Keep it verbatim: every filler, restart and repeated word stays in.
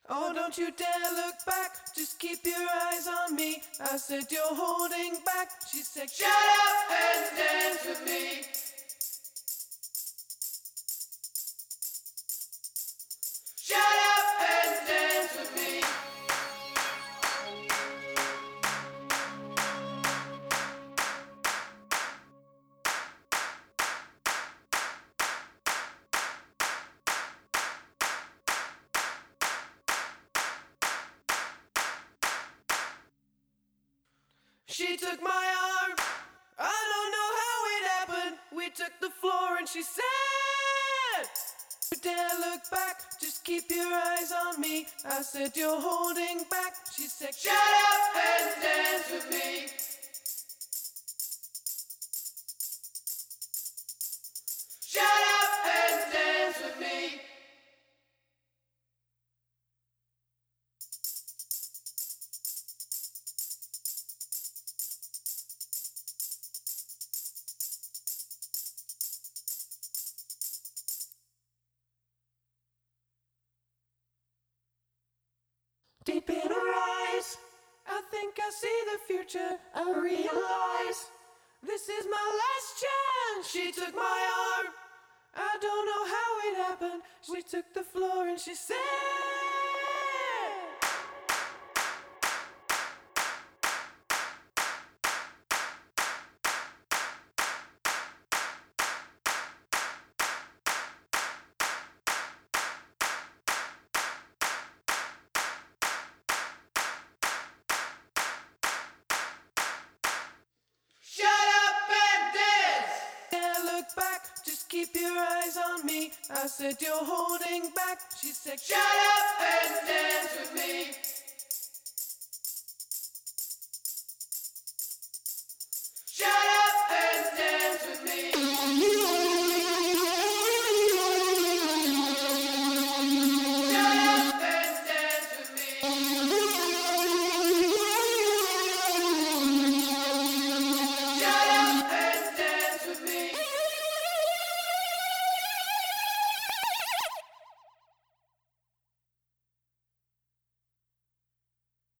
Oh, don't you dare look back, just keep your eyes on me. I said you're holding back. She said, shut up and dance with me. Shut up and dance with me. She took my arm, I don't know how it happened. We took the floor and she said, don't dare look back, just keep your eyes on me. I said you're holding back. She said, shut up and dance with me. Shut up and dance with me. Deep in her eyes, I think I see the future. I realize this is my last chance. She took my arm, I don't know how it happened. She took the floor and she said, shut up and dance! Can't look back, just keep your eyes on me. I said you're holding back. She said, shut up and dance with me. Shut up!